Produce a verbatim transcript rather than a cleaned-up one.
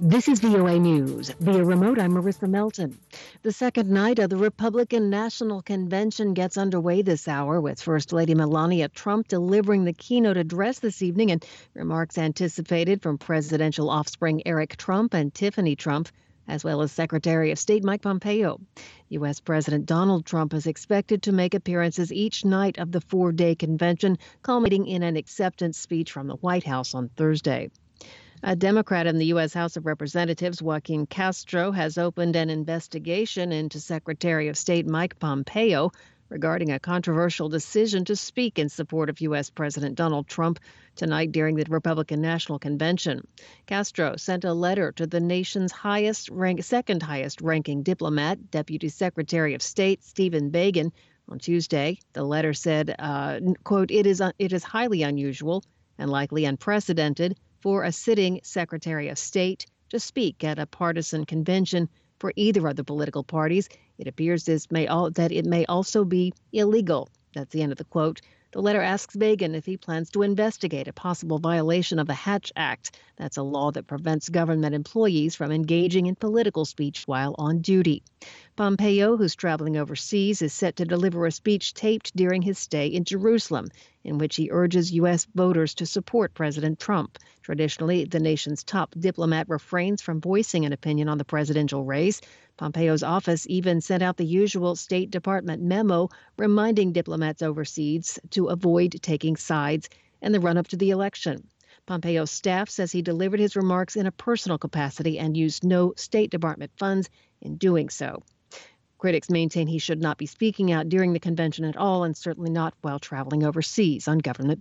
This is V O A News. Via remote, I'm Marissa Melton. The second night of the Republican National Convention gets underway this hour, with First Lady Melania Trump delivering the keynote address this evening and remarks anticipated from presidential offspring Eric Trump and Tiffany Trump, as well as Secretary of State Mike Pompeo. U S. President Donald Trump is expected to make appearances each night of the four-day convention, culminating in an acceptance speech from the White House on Thursday. A Democrat in the U S. House of Representatives, Joaquin Castro, has opened an investigation into Secretary of State Mike Pompeo regarding a controversial decision to speak in support of U S. President Donald Trump tonight during the Republican National Convention. Castro sent a letter to the nation's highest rank, second highest ranking diplomat, Deputy Secretary of State Stephen Biegun, on Tuesday. The letter said, uh, quote, it is, uh, it is highly unusual and likely unprecedented for a sitting Secretary of State to speak at a partisan convention for either of the political parties. It appears this may all, that it may also be illegal. That's the end of the quote. The letter asks Biegun if he plans to investigate a possible violation of the Hatch Act. That's a law that prevents government employees from engaging in political speech while on duty. Pompeo, who's traveling overseas, is set to deliver a speech taped during his stay in Jerusalem, in which he urges U S voters to support President Trump. Traditionally, the nation's top diplomat refrains from voicing an opinion on the presidential race. Pompeo's office even sent out the usual State Department memo reminding diplomats overseas to avoid taking sides in the run-up to the election. Pompeo's staff says he delivered his remarks in a personal capacity and used no State Department funds in doing so. Critics maintain he should not be speaking out during the convention at all, and certainly not while traveling overseas on government